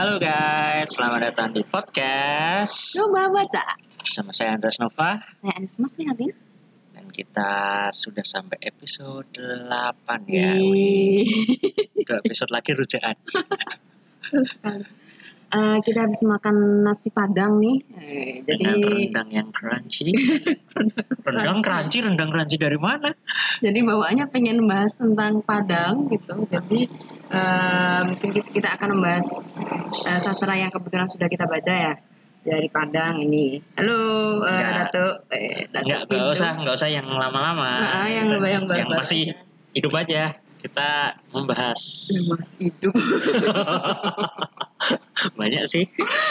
Halo guys, selamat datang di podcast Coba baca. bersama saya Andres Nova. Saya Anis Mas Mihatin. Dan kita sudah sampai episode 8 ya. Wih. 2 episode lagi rujaan. Terus sekali. Kita habis makan nasi padang nih. Dengan rendang yang crunchy. Rendang crunchy dari mana? Jadi bawaannya pengen bahas tentang Padang gitu. Jadi mungkin kita akan membahas sastra yang kebetulan sudah kita baca ya. Dari Padang ini. Halo Datuk. Enggak usah yang lama-lama. Yang baru-baru masih hidup aja. Kita membahas masih hidup. Banyak sih.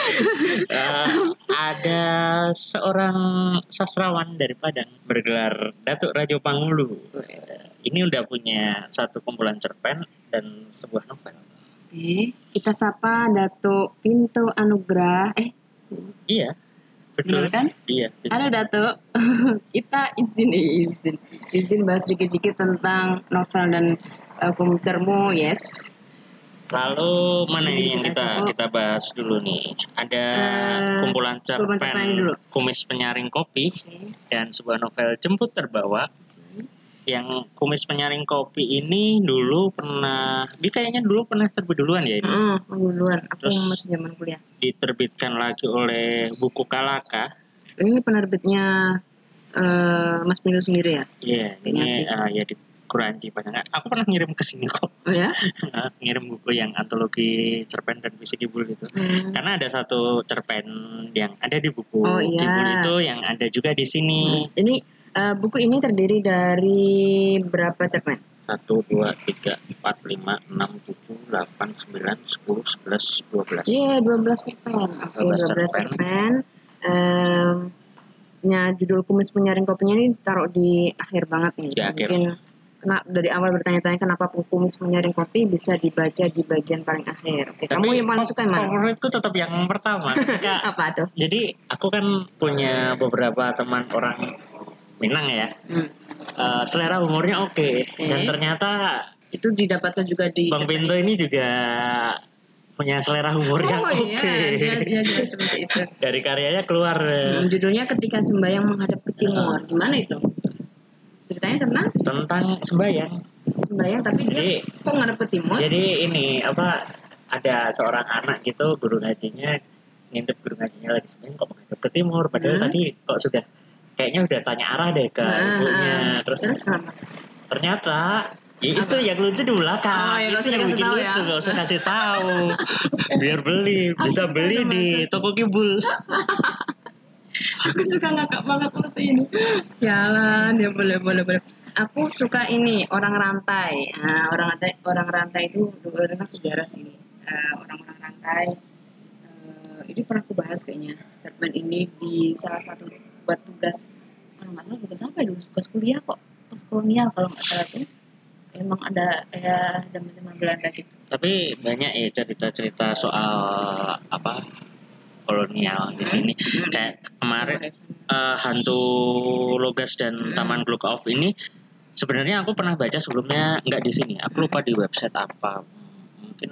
Ada seorang sastrawan dari Padang bergelar Datuk Rajo Pangulu. Ini udah punya satu kumpulan cerpen dan sebuah novel. Kita sapa Datuk Pinto Anugrah. Iya, betul. Benar kan? Iya. Betul. Halo Datuk. Kita izin bahas dikit-dikit tentang novel dan cermu, yes. Lalu mana yang kita bahas dulu nih? Ada kumpulan cerpen Kumis Penyaring Kopi dan sebuah novel Jemput Terbawa. Yang Kumis Penyaring Kopi ini kayaknya dulu pernah terbit duluan ya ini. Duluan. Aku Terus masih zaman kuliah. Diterbitkan lagi oleh Buku Kalaka. Ini penerbitnya Mas Milo sendiri ya? Iya, ini ya di Kuranci Padang. Aku pernah ngirim ke sini kok. Oh ya? Ngirim buku yang antologi cerpen dan puisi Kibul gitu. Karena ada satu cerpen yang ada di buku Kibul itu yang ada juga di sini. Ini buku ini terdiri dari berapa cerpen? 1, 2, 3, 4, 5, 6, 7, 8, 9, 10, 11, 12. Iya, 12 cerpen. Oke, 12 cerpen. Judul Kumis Penyaring Kopinya ini taruh di akhir banget nih. Mungkin dari awal bertanya-tanya kenapa Kumis Penyaring Kopi bisa dibaca di bagian paling akhir. Oke, kamu yang paling suka yang mana? Favoritku tetap yang pertama. Apa tuh? Jadi aku kan punya beberapa teman orang Minang ya. Selera humornya oke. Dan ternyata itu didapatkan juga di Bang Pinto ini juga punya selera humor yang oke. Dia juga seperti itu. Dari karyanya keluar. Judulnya Ketika Sembayang Menghadap ke Timur. Gimana itu? Ceritanya tentang sembayang tapi dia kok ngadep ke timur. Jadi ini ada seorang anak gitu, guru ngajinya lagi sembayang kok menghadap ke timur, padahal tadi kok kayaknya udah tanya arah deh ke ibunya. Terus ternyata itu yang lucu di belakang. Itu yang bikin lucu, gak usah kasih tahu. Biar bisa beli di toko Kibul. Aku suka ngakak banget waktu ini. Jalan, ya boleh. Aku suka ini orang rantai. Orang rantai itu tentang sejarah sih. Orang-orang rantai. Ini pernah aku bahas kayaknya. Cerpen ini di salah satu buat tugas. Kalau nggak salah tugas apa ya? Tugas kuliah kok. Tugas kolonial kalau nggak salah tuh. Emang ada kayak zaman-zaman Belanda gitu. Tapi banyak ya cerita-cerita soal kolonial di sini. Kayak kemarin Hantu Logas dan Taman Gluk Off ini sebenarnya aku pernah baca sebelumnya, nggak di sini. Aku lupa di website apa. Mungkin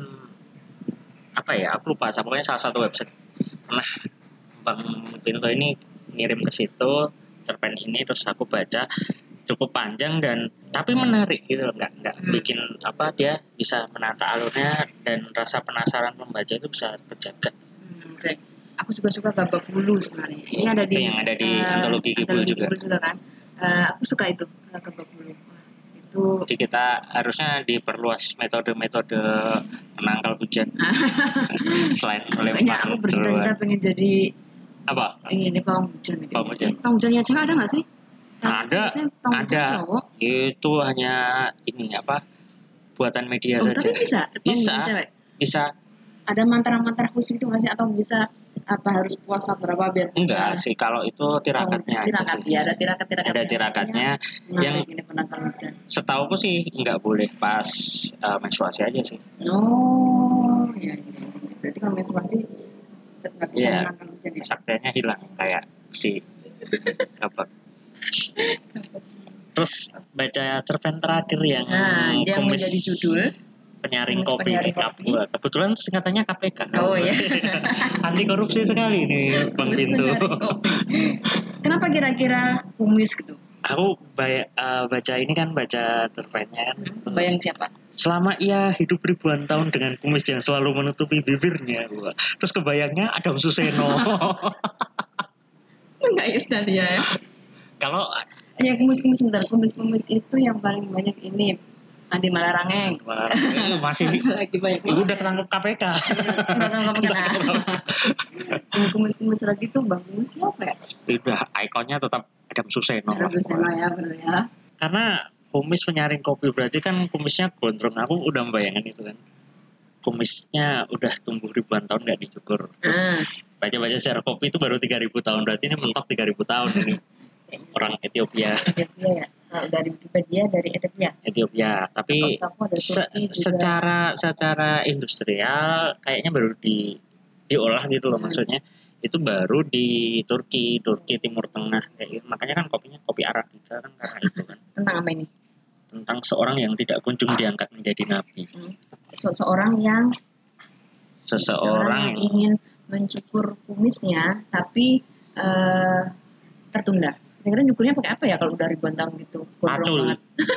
aku lupa. Pokoknya salah satu website. Pernah Bang Pinto ini ngirim ke situ cerpen ini, terus aku baca. Cukup panjang tapi menarik gitu, nggak bikin dia bisa menata alurnya dan rasa penasaran membaca itu bisa terjaga. Okay. Aku juga suka Gabak Bulu sebenarnya. Ini ada di antologi Kibul juga kan. Aku suka itu Gabak Bulu. Itu. Jadi kita harusnya diperluas metode-metode menangkal hujan. Selain melempar. Aku bercita-cita pengen jadi ini pawang hujan gitu. Pawang hujannya cewek ada nggak sih? Ada. Itu hanya buatan media saja. Tapi bisa. Ada mantra-mantra khusus itu nggak sih, atau bisa harus puasa berapa biar bisa? Enggak sih, kalau itu tirakatnya aja sih. Ya, ada tirakatnya yang setauku sih nggak boleh pas menstruasi aja sih. Oh, ya. Berarti kalau menstruasi nggak bisa menangkal hujan ya? Saktinya hilang kayak si Terus baca cerpen terakhir yang menjadi judul penyaring Kumis kopi penyaring nih, kopi. kebetulan singkatannya KPK. Oh iya. Anti korupsi sekali nih Bang Kumis Pintu. penyaring kopi. Kenapa kira-kira kumis gitu? Aku baca ini kan, baca cerpennya kan. Bayang siapa? Selama ia hidup ribuan tahun dengan kumis yang selalu menutupi bibirnya. Wah. Terus kebayangnya Adam Suseno. Enggak ya dia ya. Kalau Ya kumis-kumis sebentar. Kumis-kumis itu yang paling banyak ini Andi Malarangeng. masih Lagi banyak. itu udah ketangkep KPK. Udah kamu kenal. Yang kumis-kumis lagi tuh Bang Kumis siapa ya? Udah ikonnya tetap Adam Suseno. Adam Suseno ya bener ya. Karena kumis penyaring kopi berarti kan kumisnya gondrong. Aku udah membayangkan itu kan. Kumisnya udah tumbuh ribuan tahun nggak dicukur. Baca-baca sejarah kopi itu baru 3.000 tahun. Berarti ini mentok 3.000 tahun ini. Orang Ethiopia. Ethiopia ya. Dari Wikipedia dari Ethiopia. Tapi secara industrial kayaknya baru diolah gitu loh, maksudnya. Itu baru di Turki Timur Tengah kayak gitu. Makanya kan kopinya kopi Arabica kan karena itu kan. Tentang apa ini? Tentang seorang yang tidak kunjung diangkat menjadi nabi. Seseorang yang ingin mencukur kumisnya tapi tertunda. Kira-kira nyukurnya pakai apa ya kalau udah ribuan tahun gitu? Macul.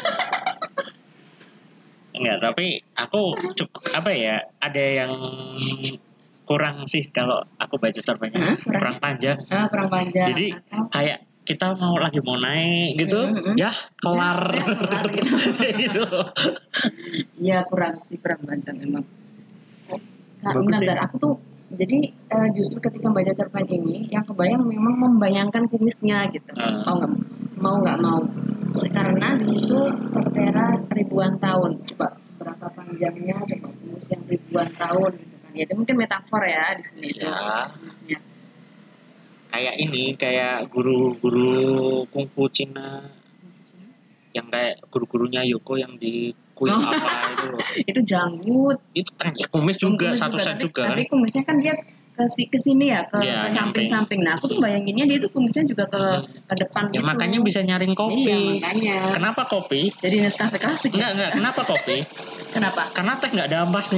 Enggak, tapi aku apa ya? Ada yang kurang sih kalau aku baca cerpennya. Kurang panjang. Kurang panjang. Jadi kayak kita mau naik gitu, ya kelar gitu. Iya kurang panjang memang. Bentar, aku tuh jadi justru ketika baca cerpen ini yang kebayang memang membayangkan kumisnya gitu. Mau nggak mau. Karena di situ tertera ribuan tahun. Coba seberapa panjangnya coba kumis yang ribuan tahun gitu kan. Ya itu mungkin metafor ya di sini itu kumisnya. Kayak guru-guru kungfu Cina yang kayak guru-gurunya Yoko yang di kuil apa itu loh. Itu janggut. Itu kan kumis juga satu set juga. Tapi kumisnya kan dia ke sini ya, ke samping-samping. Nah, aku tuh bayanginnya dia tuh kumisnya juga ke depan gitu. Ya makanya bisa nyaring kopi. Iya, makanya. Kenapa kopi? Jadi Nescafe klasik. Enggak. Kenapa kopi? Kenapa? Karena teh nggak ada ampasnya.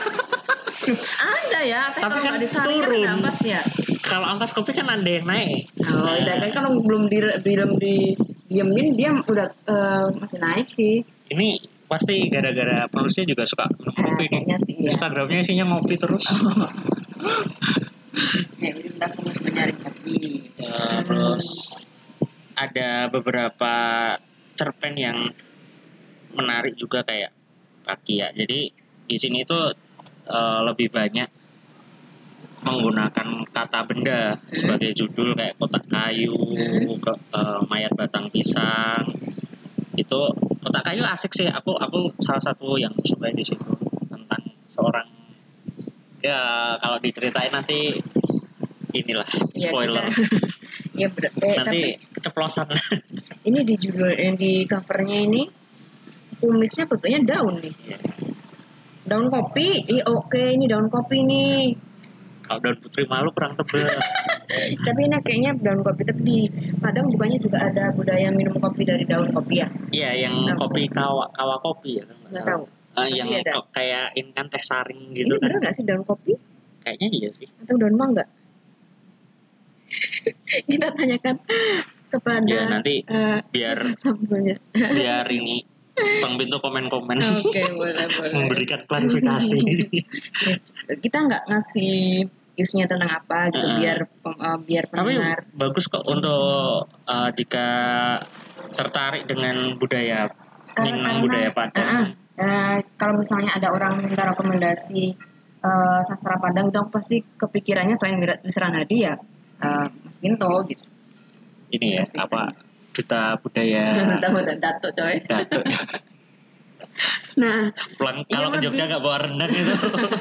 Ada ya, tapi kalau nggak disaring kan ada ampasnya. Kalau ampas kopi kan ada yang naik. Oh, kan kalau belum diemin dia udah masih naik sih. Ini pasti gara-gara penulisnya juga suka minum kopi. Kayaknya sih ya. Instagramnya isinya ngopi terus. Ya, jadi kita kumis menyaring kopi. Terus ada beberapa cerpen yang menarik juga kayak Pagi ya. Jadi di sini tuh lebih banyak menggunakan kata benda sebagai judul kayak kotak kayu, mayat batang pisang. Itu kotak kayu asik sih. Aku salah satu yang suka di situ tentang seorang, ya kalau diceritain nanti inilah spoiler. Ya, nanti keceplosan. Ini di judul di covernya ini kumisnya bentuknya daun nih. Daun kopi. Oke, ini daun kopi nih. Kalau daun putri malu kurang tebel. Tapi ini kayaknya daun kopi. Tapi di Padang bukannya juga ada budaya minum kopi dari daun kopi ya? Iya, yang kopi kawa kopi ya. Nggak tahu. Yang kayak ini kan teh saring gitu. Ini bener nggak sih daun kopi? Kayaknya iya sih. Atau daun mangga? Kita tanyakan kepada. Ya nanti biar ini Bang Bintu komen-komen. Oke, boleh. Memberikan klarifikasi. Kita nggak ngasih isinya tentang apa gitu biar pendengar. Tapi bagus kok untuk jika tertarik dengan budaya Minang, budaya Padang. Kalau misalnya ada orang minta rekomendasi sastra Padang itu aku pasti kepikirannya selain Wisran Hadi ya Mas Binto gitu. Ini ya apa duta budaya. Datuk coy. Datuk. Nah, kalau ke Jogja nggak bawa rendang itu.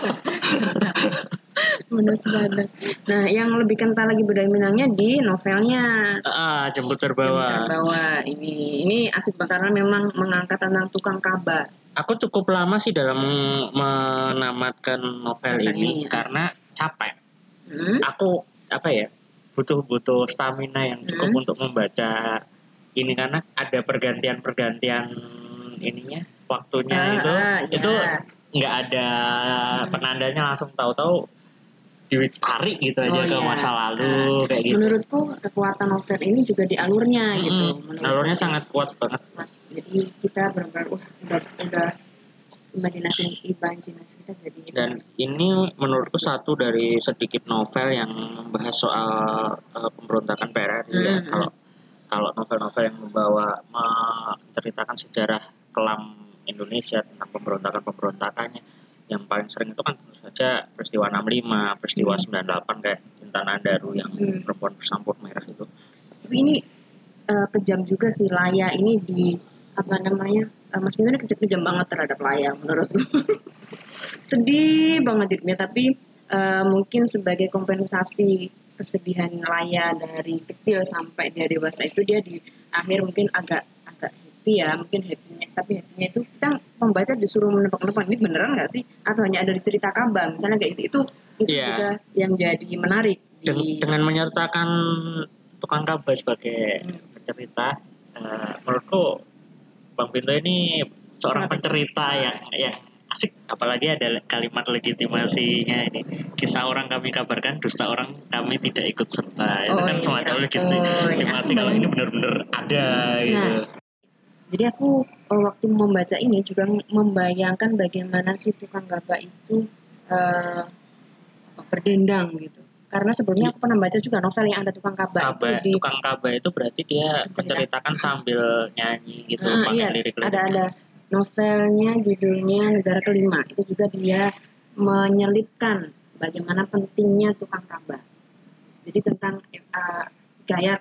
Nah, yang lebih kental lagi budaya Minangnya di novelnya. Jemput Terbawa. Ini asik banget karena memang mengangkat tentang tukang kaba. Aku cukup lama sih dalam menamatkan novel ini karena capek. Aku butuh stamina yang cukup untuk membaca ini karena ada pergantian ininya waktunya itu nggak ada penandanya, langsung tahu-tahu ditarik gitu aja ke masa lalu kayak gitu. Menurutku kekuatan novel ini juga di alurnya gitu. Alurnya sangat kuat banget. Jadi kita benar-benar udah imajinasi kita jadi. Dan ini menurutku satu dari sedikit novel yang membahas soal pemberontakan PRRI ya. Kalau novel-novel yang menceritakan sejarah kelam Indonesia tentang pemberontakannya, yang paling sering itu kan tentu saja peristiwa 65, peristiwa 98 kayak Intan Andaru yang perempuan bersampur merah itu. Tapi ini kejam juga sih Laya ini di Mas Bimo ini kejam banget terhadap Laya menurutku. Sedih banget hidupnya, tapi mungkin sebagai kompensasi kesedihan Laya dari kecil sampai dia dewasa itu, dia di akhir mungkin agak happy ya, mungkin happy-nya, tapi happy-nya itu kita membaca disuruh menebak-nebak ini beneran nggak sih, atau hanya ada di cerita Kaba misalnya kayak itu juga yang jadi menarik dengan menyertakan tukang Kaba sebagai pencerita. Menurutku Bang Pinto ini seorang pencerita yang asik, apalagi ada kalimat legitimasinya ini, kisah orang kami kabarkan, dusta orang kami tidak ikut serta. Itu kan semacam legitimasi kalau ini benar-benar ada gitu. Jadi aku waktu membaca ini juga membayangkan bagaimana si tukang Kaba itu berdendang gitu. Karena sebelumnya aku pernah baca juga novel yang ada tukang Kaba. Tukang Kaba itu berarti dia menceritakan sambil nyanyi gitu, pakai lirik-lirik. Ada novelnya judulnya Negara Kelima. Itu juga dia menyelipkan bagaimana pentingnya tukang Kaba. Jadi tentang hikayat.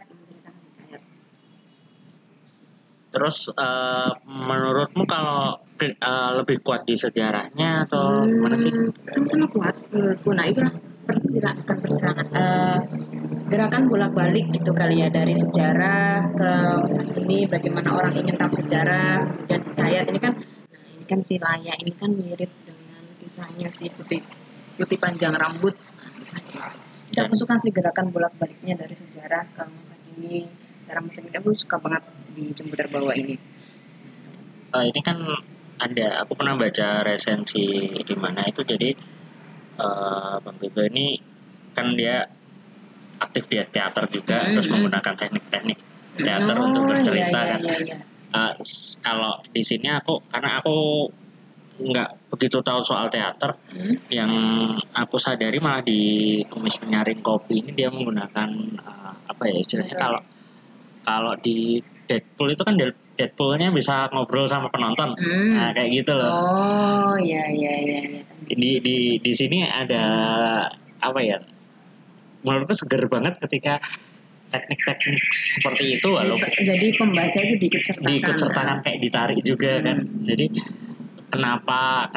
Terus menurutmu kalau lebih kuat di sejarahnya atau gimana sih? Sama-sama kuat menurutku. Nah itulah persilangan gerakan bolak-balik gitu kali ya, dari sejarah ke masa kini, bagaimana orang ingin tahu sejarah dan hikayat ini kan si Laya ini kan mirip dengan kisahnya si Putih Panjang Rambut. Aku suka sih gerakan bolak-baliknya dari sejarah ke masa kini. Cara masa kini aku suka banget di Jemput Terbawa ini. Ini kan aku pernah baca resensi di mana itu, jadi Bang Pinto ini kan dia aktif di teater juga, terus menggunakan teknik-teknik teater untuk bercerita kan. Kalau di sini karena aku nggak begitu tahu soal teater, yang aku sadari malah di Kumis Penyaring Kopi ini dia menggunakan apa ya istilahnya, kalau di Deadpool itu kan Deadpoolnya bisa ngobrol sama penonton, nah kayak gitu loh. Oh iya. Di sini ada apa ya? Menurutku seger banget ketika teknik-teknik seperti itu, walaupun jadi pembaca itu diikut sertakan kayak ditarik juga kan. Jadi kenapa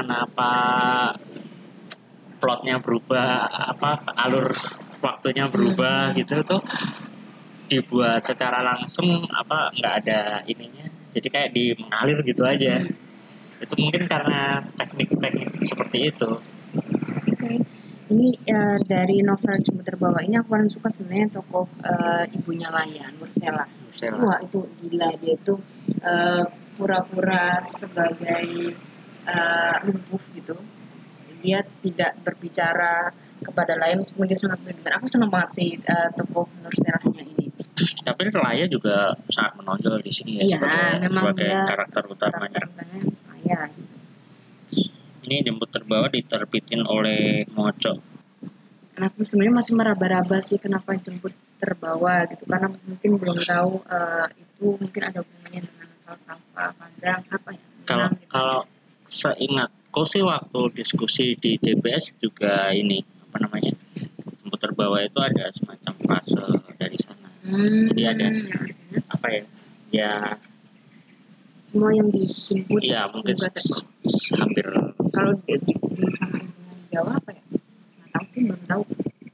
plotnya berubah, alur waktunya berubah gitu tuh dibuat secara langsung, nggak ada ininya, jadi kayak mengalir gitu aja. Itu mungkin karena teknik-teknik seperti itu. Ini dari novel Jemput Terbawa ini aku paling suka sebenarnya tokoh ibunya Laya, Nursela. Wah itu gila, dia itu pura-pura sebagai lumpuh gitu. Dia tidak berbicara kepada Laya meskipun dia sangat mendengar. Aku senang banget sih tokoh Nurselanya ini. Tapi Laya juga sangat menonjol di sini ya, sebagai karakter utamanya. Laya. Ini Jemput Terbawa diterbitin oleh Moco. Aku sebenarnya masih meraba-raba sih kenapa Jemput Terbawa gitu, karena mungkin belum tahu itu mungkin ada hubungannya dengan falsafah Padang apa ya. Kalau seingatku sih waktu diskusi di JPS juga ini Jemput Terbawa itu ada semacam fase dari sana. Jadi ada apa ya? Ya semua yang dijemput ya mungkin hampir. Kalau sama hubungan Jawa apa ya? Nggak tahu sih, belum tahu.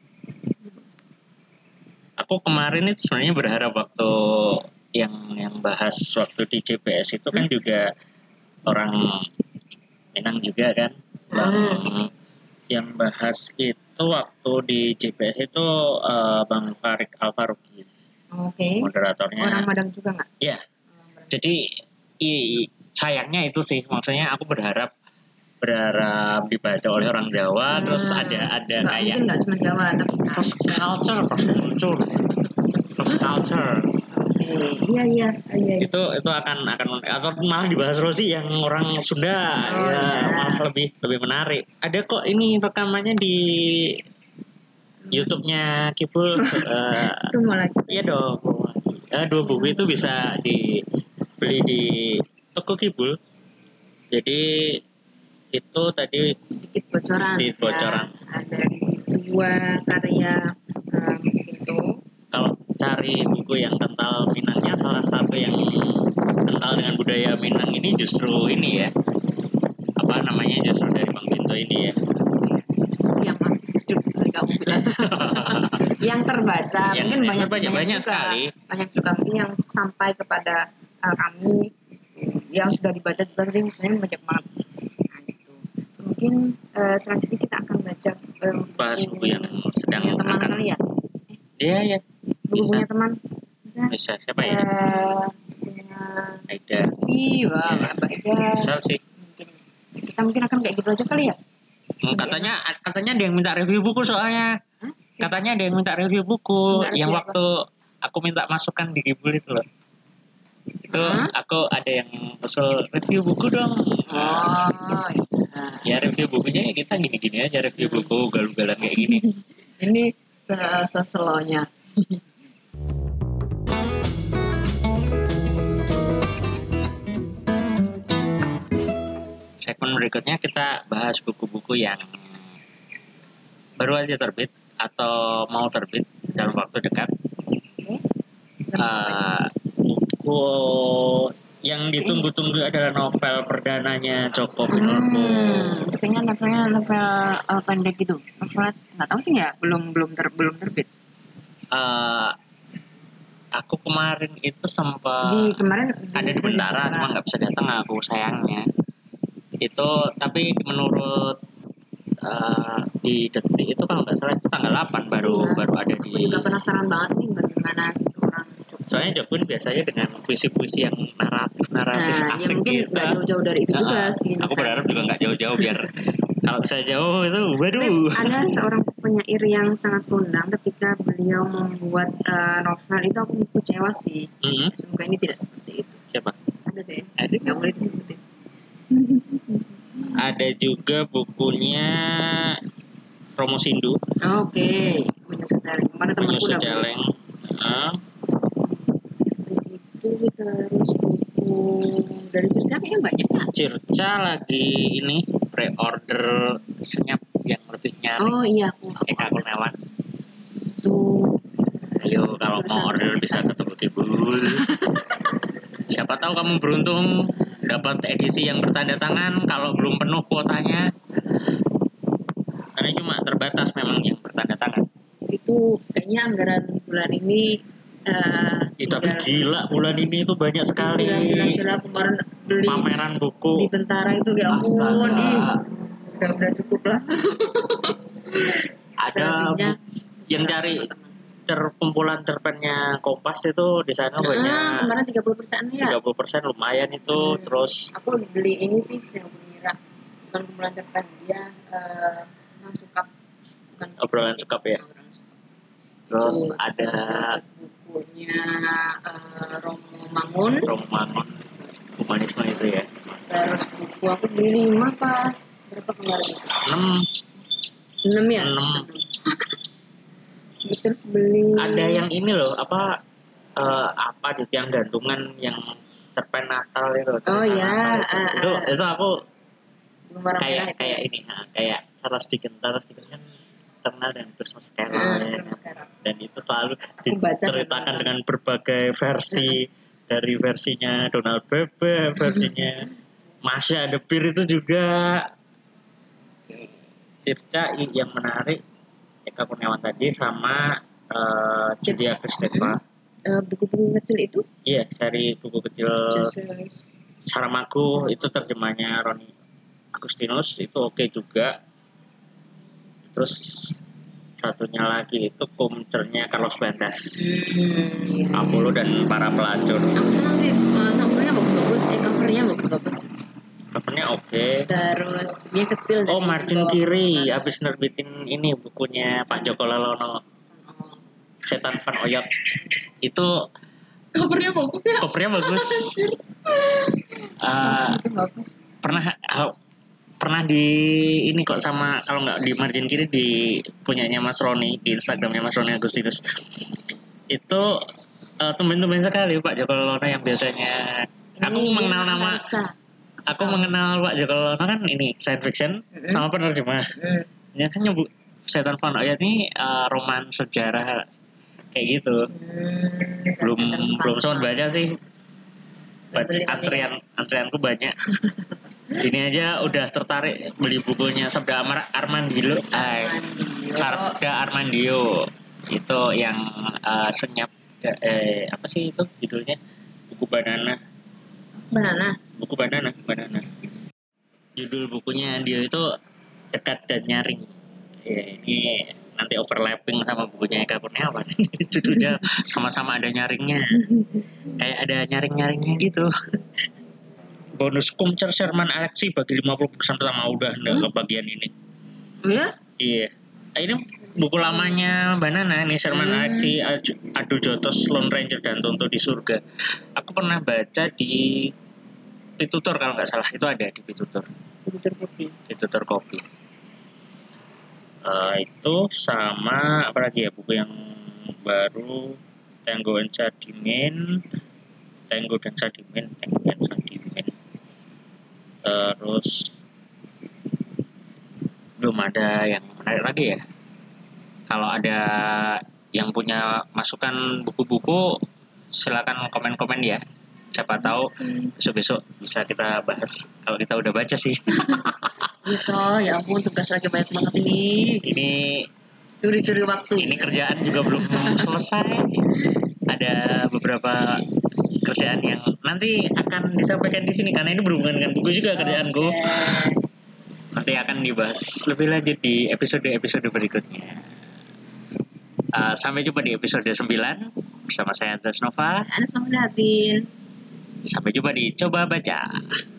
Aku kemarin itu sebenarnya berharap waktu yang bahas waktu di JPS itu kan juga orang Minang juga kan. Yang bahas itu waktu di JPS itu Bang Farik Al-Faruqi. Moderatornya. Orang Padang juga nggak? Iya. Jadi sayangnya itu sih, maksudnya aku berharap berharap dibaca oleh orang Jawa, terus ada Nggak, kayak mungkin nggak cuma Jawa tapi cross culture. iya. Itu akan atau malah dibahas Rosi yang orang Sunda ya, malah lebih menarik. Ada kok ini rekamannya di YouTube-nya Kipul. Iya dong. 2 buku itu bisa dibeli di toko Kipul. Jadi itu tadi sedikit bocoran. Ya, ada 2 karya Mas Pintu. Kalau cari buku yang kental Minangnya, salah satu yang kental dengan budaya Minang ini justru ini ya. Apa namanya, justru dari Bang Pinto ini ya. Yang masih hidup sekali kamu bilang. Yang terbaca mungkin banyak sekali. Banyak juga mungkin yang sampai kepada kami yang sudah dibaca juga, tapi misalnya banyak banget. Nah, gitu. Mungkin selanjutnya kita akan baca bahas buku yang sedang teman kali ya. Iya. Bukunya teman. Bisa siapa ya? Punya Aida. Iya, Mbak Aida. Misal sih. Kita mungkin akan kayak gitu aja kali ya. Katanya ada yang minta review buku soalnya. Katanya ada yang minta review buku yang waktu aku minta masukan di Kipul itu loh. Itu aku ada yang usul review buku dong. Ya review bukunya ya kita gini-gini aja, review buku ugal-ugalan kayak gini. Ini seselonya. Segmen berikutnya kita bahas buku-buku yang baru aja terbit atau mau terbit dalam waktu dekat. Buku yang ditunggu-tunggu adalah novel perdananya Joko Pinurbo. Kayaknya novel pendek gitu. Novel nggak tahu sih ya, belum terbit. Aku kemarin itu sempat ada di Bentara, cuma nggak bisa datang aku sayangnya. Itu tapi menurut di Detik itu kalau nggak salah itu tanggal 8 baru ada di. Aku juga penasaran banget nih bagaimana seorang Joko. Soalnya Joko biasanya dengan puisi-puisi yang naratif asik ya mungkin gitu. Nggak jauh-jauh dari itu juga sih. Aku berharap juga nggak jauh-jauh biar kalau bisa jauh itu waduh. Ada seorang penyair yang sangat kondang ketika beliau membuat novel itu, aku kecewa sih. Semoga ini tidak seperti itu. Siapa? Ada deh. Nggak boleh disebutin. Ada juga bukunya Romo Sindu. Oke. Menyusul Celeng. Kemana temanku udah Celeng. Itu terus buku dari Circa kayaknya banyak ya. Circa lagi ini pre-order senyap yang lebih nyari. Oh iya, Eka Kurniawan. Tuh. Ayo kalau mau order bisa ke toko Kipul. Siapa tahu kamu beruntung dapat edisi yang bertanda tangan kalau belum penuh kuotanya. Karena cuma terbatas memang yang bertanda tangan. Itu kayaknya anggaran bulan ini tapi gila bulan ini itu banyak sekali. Gila kemarin beli pameran buku di Bentara itu ya ampun. Udah cukup lah. Ada yang cari kumpulan cerpennya Kompas itu di sana banyak. Kemarin 30% ya. 30% lumayan itu. Terus aku beli ini sih Seno Gembira, bukan kumpulan cerpen, dia Sukap, bukan obrolan Sukap ya. Terus ada bukunya Romo Mangun, humanisme itu ya. Terus buku aku beli 5 apa berapa kemarin? 6 ya. 6. Terus beli. Ada yang ini loh, apa yang gantungan yang cerpen Natal itu. Ya. Itu aku kayak ini, kayak Charles Dickens kan terkenal dengan Christmas Carol, dan itu selalu diceritakan dengan berbagai versi. Dari versinya Donald Bebe, versinya Masya The Beer itu juga. Circa yang menarik Eka Kurniawan tadi sama Julia Kristeva. Buku-buku kecil itu? Iya, seri buku kecil Saramago itu terjemahnya Roni Agustinus, itu oke juga. Terus satunya lagi itu Kumcernya Carlos Fuentes, Apollo dan para pelacur. Aku senang sih, sampulnya bagus-bagus, covernya bagus-bagus. Covernya oke. Terus dia kecil. Oh, dari Margin bawah. Kiri habis nerbitin ini bukunya Pak Joko Lalono, Oh. Setan Van Oyot. Itu Covernya bagus ya. covernya bagus. Itu bagus. Pernah di ini kok sama, kalau nggak di Margin Kiri, di punyanya Mas Roni, di Instagramnya Mas Roni Agustinus. Itu tumben-tumben sekali Pak Joko Lalono yang biasanya aku mengenal nama. Aku mengenal Pak Joko Lalono kan ini science fiction sama penerjemah. Dia kan nyebut Setan Van Oyot ini roman sejarah kayak gitu. Belum sempat baca sih. Antrianku banyak. Ini aja udah tertarik beli bukunya Sabda Armandio. Sabda Armandio itu yang senyap apa sih itu judulnya? Buku Banana. Buku Banana. Judul bukunya dia itu Dekat dan Nyaring. Ya, ini nanti overlapping sama bukunya Eka Kurniawan. Judulnya sama-sama ada nyaringnya. Kayak ada nyaring-nyaringnya gitu. Bonus Kumcer Sherman Alexi bagi 50% pertama udah enggak ke bagian ini. Iya? Iya. Ini buku lamanya Banana nih, Sherman Alexi, Adu Jotos, Lone Ranger dan Tonto di Surga. Aku pernah baca di Pitutur kalau nggak salah, itu ada di Pitutur. Pitutur kopi. Itu sama apa lagi ya, buku yang baru, Tango dan Sadimen. Terus belum ada yang menarik lagi ya. Kalau ada yang punya masukan buku-buku, silakan komen-komen ya. Siapa tahu besok-besok bisa kita bahas kalau kita udah baca sih. Gitu, ya ampun, tugas lagi banyak banget ini. Ini Curi-curi waktu. Ini kerjaan juga belum selesai. Ada beberapa kerjaan yang nanti akan disampaikan di sini karena ini berhubungan dengan buku juga kerjaanku. Nanti akan dibahas lebih lanjut di episode berikutnya. Sampai jumpa di episode 9 bersama saya Andres Nova. Anas Mahmudatin. Sampai jumpa di Coba Baca.